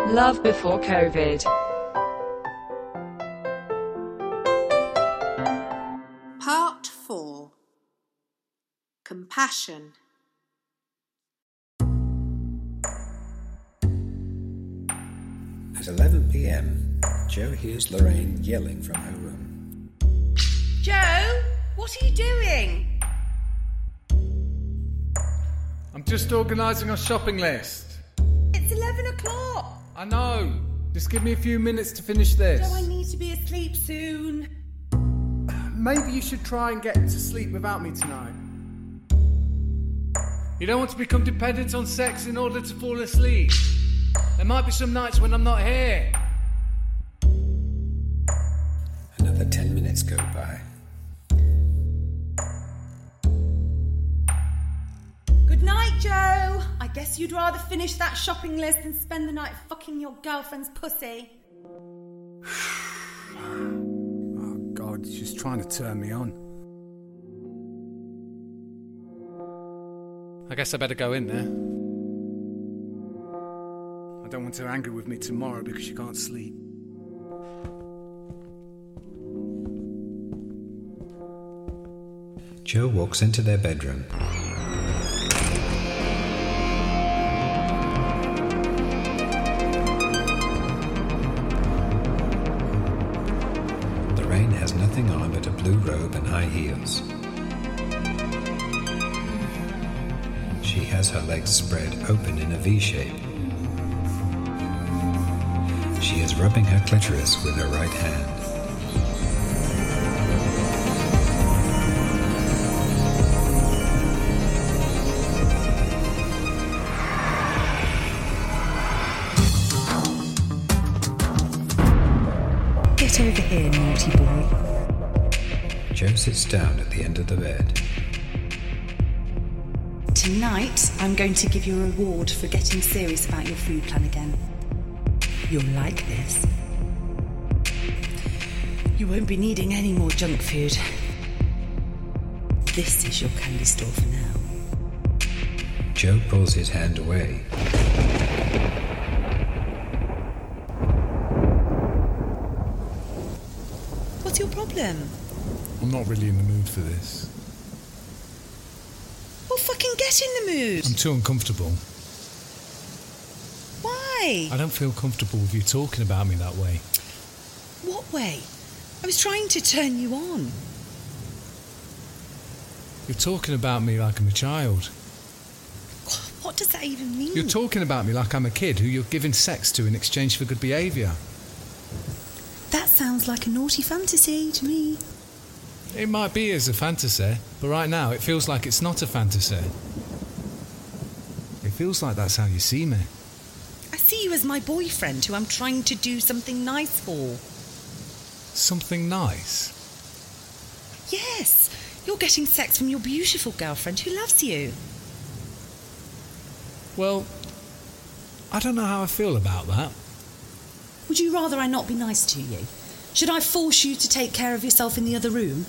Love before COVID. Part 4. Compassion. At 11 p.m, Jo hears Lorraine yelling from her room. Jo, what are you doing? I'm just organising a shopping list. It's 11 o'clock. I know. Just give me a few minutes to finish this. Jo, I need to be asleep soon. Maybe you should try and get to sleep without me tonight. You don't want to become dependent on sex in order to fall asleep. There might be some nights when I'm not here. Another 10 minutes go by. Good night, Jo. I guess you'd rather finish that shopping list than spend the night fucking your girlfriend's pussy. Oh, God, she's trying to turn me on. I guess I better go in there. I don't want her angry with me tomorrow because she can't sleep. Jo walks into their bedroom. Lorraine has nothing on but a blue robe and high heels. She has her legs spread open in a V shape. She is rubbing her clitoris with her right hand. Get over here, naughty boy. Jo sits down at the end of the bed. Tonight, I'm going to give you a reward for getting serious about your food plan again. You'll like this. You won't be needing any more junk food. This is your candy store for now. Jo pulls his hand away. What's your problem? I'm not really in the mood for this. Well, fucking get in the mood. I'm too uncomfortable. Why? I don't feel comfortable with you talking about me that way. What way? I was trying to turn you on. You're talking about me like I'm a child. What does that even mean? You're talking about me like I'm a kid who you're giving sex to in exchange for good behaviour. That sounds like a naughty fantasy to me. It might be as a fantasy, but right now it feels like it's not a fantasy. It feels like that's how you see me. I see you as my boyfriend who I'm trying to do something nice for. Something nice? Yes, you're getting sex from your beautiful girlfriend who loves you. Well, I don't know how I feel about that. Would you rather I not be nice to you? Should I force you to take care of yourself in the other room?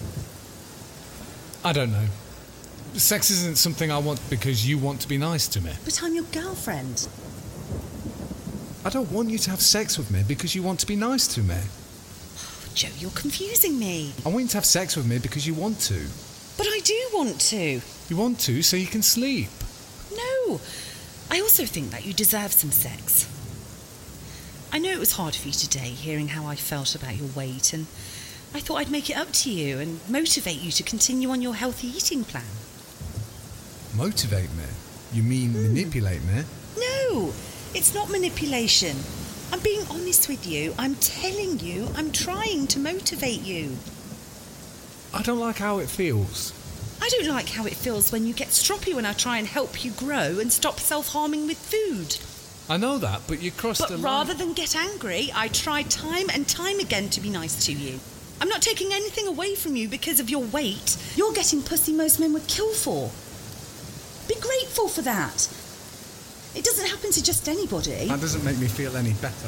I don't know. Sex isn't something I want because you want to be nice to me. But I'm your girlfriend. I don't want you to have sex with me because you want to be nice to me. Oh, Jo, you're confusing me. I want you to have sex with me because you want to. But I do want to. You want to so you can sleep. No, I also think that you deserve some sex. I know it was hard for you today, hearing how I felt about your weight, and I thought I'd make it up to you and motivate you to continue on your healthy eating plan. Motivate me? You mean manipulate me? No, it's not manipulation. I'm being honest with you. I'm telling you, I'm trying to motivate you. I don't like how it feels. I don't like how it feels when you get stroppy when I try and help you grow and stop self-harming with food. I know that, but you crossed the But line. rather than get angry, I try time and time again to be nice to you. I'm not taking anything away from you because of your weight. You're getting pussy most men would kill for. Be grateful for that. It doesn't happen to just anybody. That doesn't make me feel any better.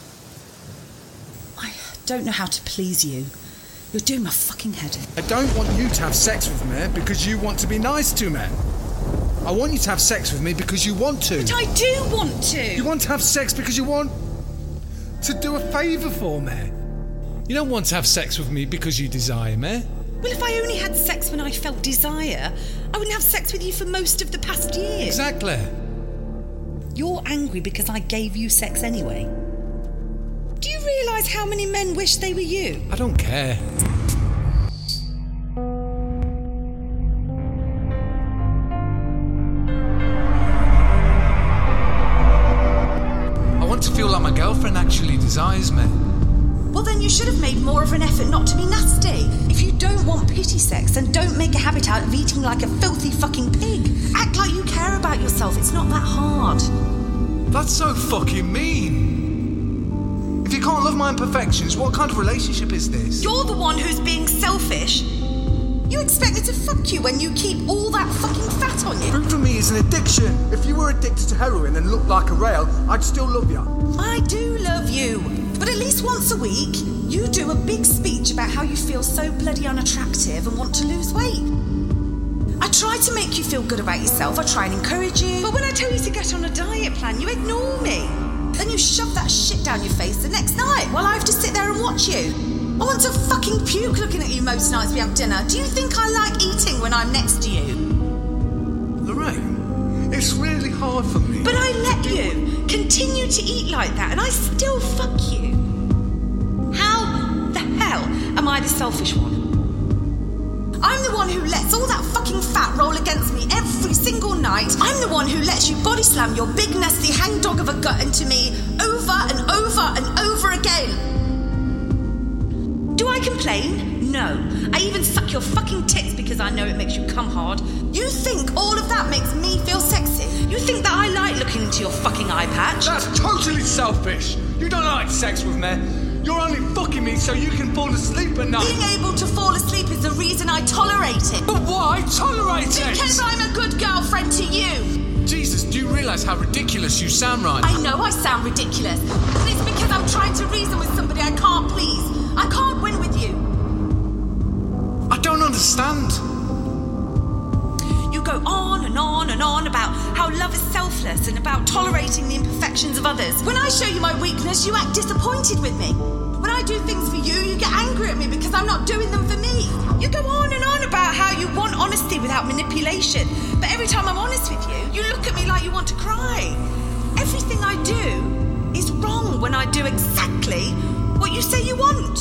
I don't know how to please you. You're doing my fucking head in. I don't want you to have sex with me because you want to be nice to me. I want you to have sex with me because you want to. But I do want to. You want to have sex because you want to do a favour for me. You don't want to have sex with me because you desire me. Well, if I only had sex when I felt desire, I wouldn't have sex with you for most of the past year. Exactly. You're angry because I gave you sex anyway. Do you realise how many men wish they were you? I don't care. I want to feel like my girlfriend actually desires me. Well, then you should have made more of an effort not to be nasty. If you don't want pity sex, then don't make a habit out of eating like a filthy fucking pig. Act like you care about yourself. It's not that hard. That's so fucking mean. If you can't love my imperfections, what kind of relationship is this? You're the one who's being selfish. You expect me to fuck you when you keep all that fucking fat on you? Food for me is an addiction. If you were addicted to heroin and looked like a rail, I'd still love you. I do love you. But at least once a week, you do a big speech about how you feel so bloody unattractive and want to lose weight. I try to make you feel good about yourself. I try and encourage you. But when I tell you to get on a diet plan, you ignore me. Then you shove that shit down your face the next night while I have to sit there and watch you. I want to fucking puke looking at you most nights we have dinner. Do you think I like eating when I'm next to you? Lorraine, it's really hard for me. But I let you continue to eat like that and I still fuck you. How the hell am I the selfish one? I'm the one who lets all that fucking fat roll against me every single night. I'm the one who lets you body slam your big nasty hangdog of a gut into me over and over and over again. Do I complain? No. I even suck your fucking tits because I know it makes you come hard. You think all of that makes me feel sexy? You think that I like looking into your fucking eye patch? That's totally selfish. You don't like sex with me. You're only fucking me so you can fall asleep at night. Being able to fall asleep is the reason I tolerate it. But why tolerate it? Because I'm a good girlfriend to you. Jesus, do you realise how ridiculous you sound right now? I know I sound ridiculous. But it's because I'm trying to reason with somebody I can't please. I can't win with you. I don't understand. You go on and on and on about how love is selfless and about tolerating the imperfections of others. When I show you my weakness, you act disappointed with me. When I do things for you, you get angry at me because I'm not doing them for me. You go on and on about how you want honesty without manipulation. But every time I'm honest with you, you look at me like you want to cry. Everything I do is wrong when I do exactly what you say you want.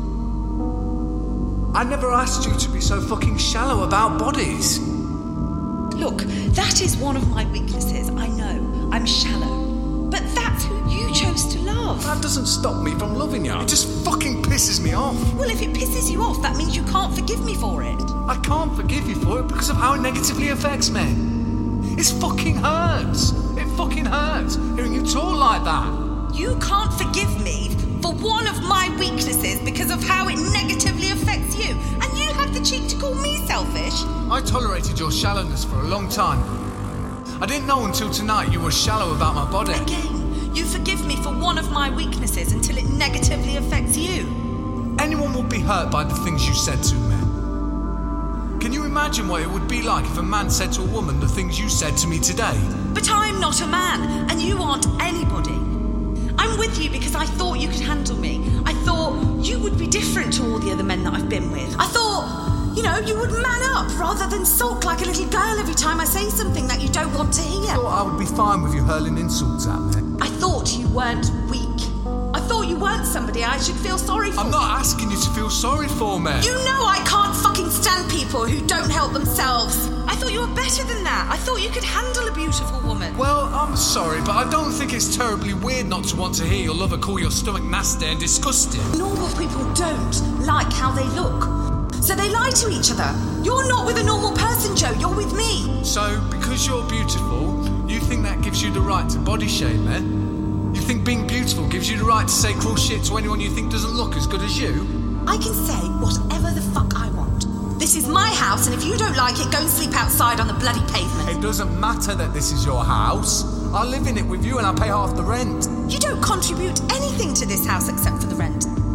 I never asked you to be so fucking shallow about bodies. Look, that is one of my weaknesses. I know. I'm shallow. But that's who you chose to love. That doesn't stop me from loving you. It just fucking pisses me off. Well, if it pisses you off, that means you can't forgive me for it. I can't forgive you for it because of how it negatively affects me. It fucking hurts. It fucking hurts hearing you talk like that. You can't forgive me for one of my weaknesses because of how it negatively affects you. And you have the cheek to call me selfish. I tolerated your shallowness for a long time. I didn't know until tonight you were shallow about my body. Again, you forgive me for one of my weaknesses until it negatively affects you. Anyone would be hurt by the things you said to me. Can you imagine what it would be like if a man said to a woman the things you said to me today? But I'm not a man, and you aren't anybody. I'm with you because I thought you could handle me. I thought you would be different to all the other men that I've been with. I thought, you would man up rather than sulk like a little girl every time I say something that you don't want to hear. I thought I would be fine with you hurling insults at me. I thought you weren't weak. I thought you weren't somebody I should feel sorry for. I'm not asking you to feel sorry for me. You know I can't fucking stand people who don't help themselves. I thought you were better than that. I thought you could handle a beautiful woman. Well, I'm sorry, but I don't think it's terribly weird not to want to hear your lover call your stomach nasty and disgusting. Normal people don't like how they look. So they lie to each other. You're not with a normal person, Joe. You're with me. So, because you're beautiful, you think that gives you the right to body shame, eh? You think being beautiful gives you the right to say cruel shit to anyone you think doesn't look as good as you? I can say whatever the fuck I want. This is my house, and if you don't like it, go and sleep outside on the bloody pavement. It doesn't matter that this is your house. I live in it with you and I pay half the rent. You don't contribute anything to this house except for the rent.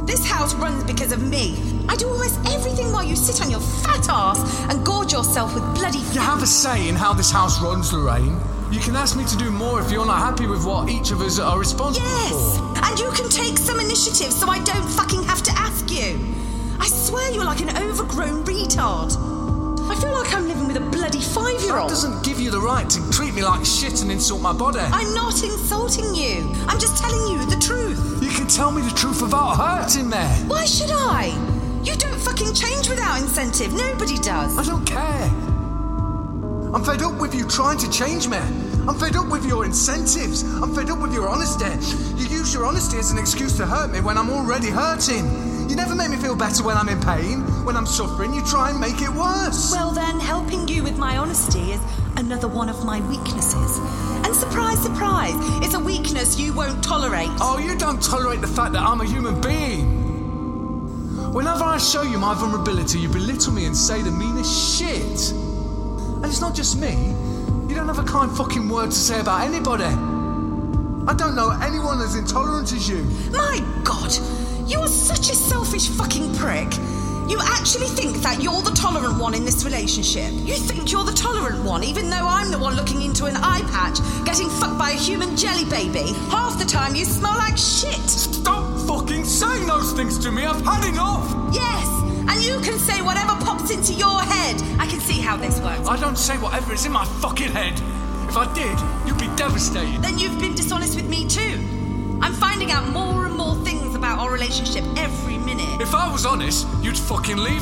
This house runs because of me. I do almost everything while you sit on your fat ass and gorge yourself with bloody... You have a say in how this house runs, Lorraine. You can ask me to do more if you're not happy with what each of us are responsible for. And you can take some initiative so I don't fucking have to ask you. I swear you're like an overgrown retard. I feel like I'm living with a bloody 5-year-old. That doesn't give you the right to treat me like shit and insult my body. I'm not insulting you. I'm just telling you the truth. You can tell me the truth without hurting me. Why should I? You don't fucking change without incentive. Nobody does. I don't care. I'm fed up with you trying to change me. I'm fed up with your incentives. I'm fed up with your honesty. You use your honesty as an excuse to hurt me when I'm already hurting. You never make me feel better when I'm in pain. When I'm suffering, you try and make it worse. Well then, helping you with my honesty is another one of my weaknesses. And surprise, surprise, it's a weakness you won't tolerate. Oh, you don't tolerate the fact that I'm a human being. Whenever I show you my vulnerability, you belittle me and say the meanest shit. And it's not just me. You don't have a kind fucking word to say about anybody. I don't know anyone as intolerant as you. My God, you are such a selfish fucking prick. You actually think that you're the tolerant one in this relationship. You think you're the tolerant one, even though I'm the one looking into an eye patch, getting fucked by a human jelly baby. Half the time you smell like shit. Stop fucking saying those things to me. I've had enough. Yes. And you can say whatever pops into your head. I can see how this works. I don't say whatever is in my fucking head. If I did, you'd be devastated. Then you've been dishonest with me too. I'm finding out more and more things about our relationship every minute. If I was honest, you'd fucking leave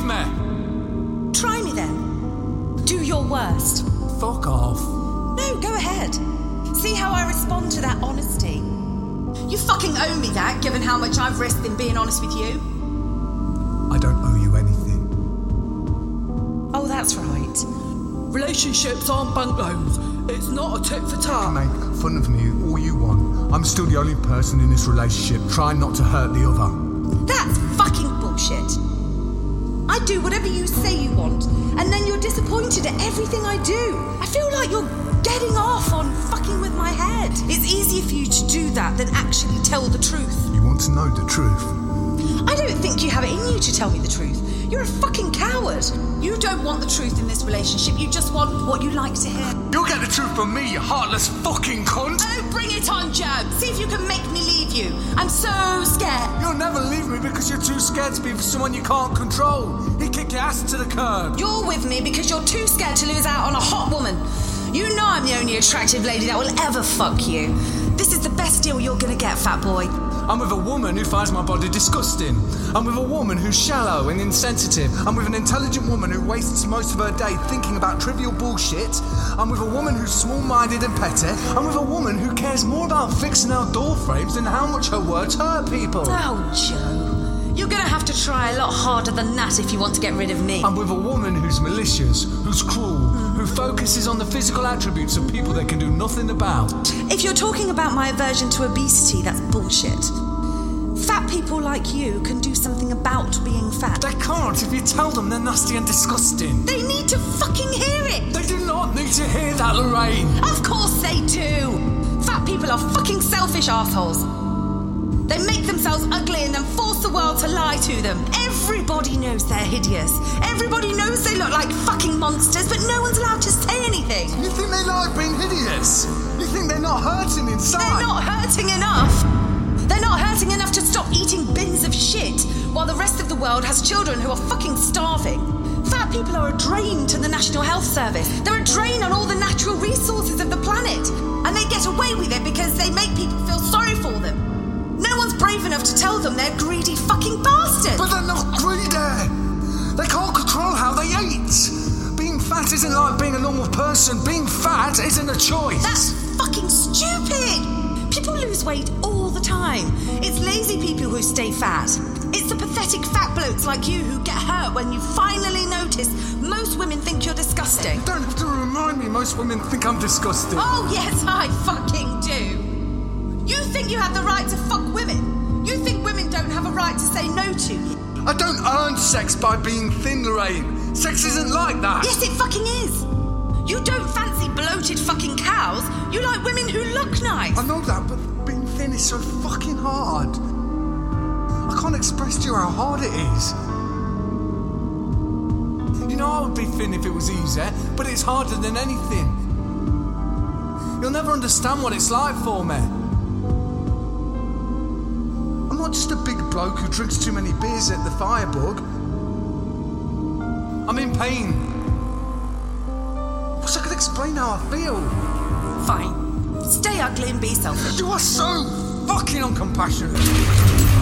me. Try me then. Do your worst. Fuck off. No, go ahead. See how I respond to that honesty. You fucking owe me that, given how much I've risked in being honest with you. I don't owe you anything. Oh, that's right. Relationships aren't bank loans. It's not a tit for tat. Make fun of me all you want. I'm still the only person in this relationship trying not to hurt the other. That's fucking bullshit. I do whatever you say you want, and then you're disappointed at everything I do. I feel like you're getting off on fucking with my head. It's easier for you to do that than actually tell the truth. You want to know the truth? I don't think you have it in you to tell me the truth. You're a fucking coward. You don't want the truth in this relationship. You just want what you like to hear. You'll get the truth from me, you heartless fucking cunt. Oh, bring it on, Joe. See if you can make me leave you. I'm so scared. You'll never leave me because you're too scared to be with someone you can't control. He'd kick your ass to the curb. You're with me because you're too scared to lose out on a hot woman. You know I'm the only attractive lady that will ever fuck you. This is the best deal you're gonna get, fat boy. I'm with a woman who finds my body disgusting. I'm with a woman who's shallow and insensitive. I'm with an intelligent woman who wastes most of her day thinking about trivial bullshit. I'm with a woman who's small-minded and petty. I'm with a woman who cares more about fixing our door frames than how much her words hurt people. Oh, Joe. You're gonna have to try a lot harder than that if you want to get rid of me. I'm with a woman who's malicious, who's cruel, who focuses on the physical attributes of people they can do nothing about. If you're talking about my aversion to obesity, that's bullshit. Fat people like you can do something about being fat. They can't if you tell them they're nasty and disgusting. They need to fucking hear it. They do not need to hear that, Lorraine. Of course they do. Fat people are fucking selfish assholes. They make themselves ugly and then force the world to lie to them. Everybody knows they're hideous. Everybody knows they look like fucking monsters, but no one's allowed to say anything. You think they like being hideous? You think they're not hurting inside? They're not hurting enough. They're not hurting enough to stop eating bins of shit while the rest of the world has children who are fucking starving. Fat people are a drain to the National Health Service. They're a drain on all the natural resources of the planet. And they get away with it because they make people feel sorry for them. No one's brave enough to tell them they're greedy fucking bastards. But they're not greedy. They can't control how they eat. Being fat isn't like being a normal person. Being fat isn't a choice. That's fucking stupid. People lose weight all the time. It's lazy people who stay fat. It's the pathetic fat blokes like you who get hurt when you finally notice most women think you're disgusting. You don't have to remind me most women think I'm disgusting. Oh, yes, I fucking do. You think you have the right to fuck women? You think women don't have a right to say no to you? I don't earn sex by being thin, Lorraine. Sex isn't like that. Yes, it fucking is. You don't fancy bloated fucking cows. You like women who look nice. I know that, but being thin is so fucking hard. I I can't express to you how hard it is. You know I would be thin if it was easy, but it's harder than anything. You'll never understand what it's like for me. I'm not just a big bloke who drinks too many beers at the Firebug. I'm in pain. I wish I could explain how I feel. Fine. Stay ugly and be selfish. You are so fucking uncompassionate.